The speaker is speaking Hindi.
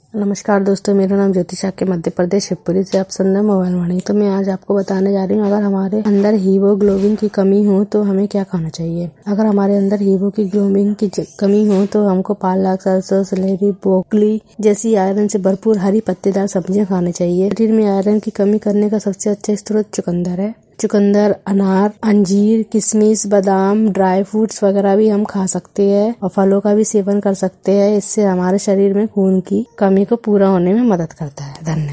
नमस्कार दोस्तों, मेरा नाम ज्योति शाक्य मध्य प्रदेश शिवपुरी से आप सुन रहे हैं मोबाइल वाणी। तो मैं आज आपको बताने जा रही हूँ, अगर हमारे अंदर हीमोग्लोबिन की कमी हो तो हमें क्या खाना चाहिए। अगर हमारे अंदर हीमोग्लोबिन की कमी हो तो हमको पालक, सरसों, सलेरी, ब्रोकली जैसी आयरन से भरपूर हरी पत्तेदार सब्जियां खानी चाहिए। शरीर में आयरन की कमी करने का सबसे अच्छा स्रोत चुकंदर है। चुकंदर, अनार, अंजीर, किशमिश, बादाम, ड्राई फ्रूट्स वगैरह भी हम खा सकते हैं और फलों का भी सेवन कर सकते हैं। इससे हमारे शरीर में खून की कमी को पूरा होने में मदद करता है। धन्यवाद।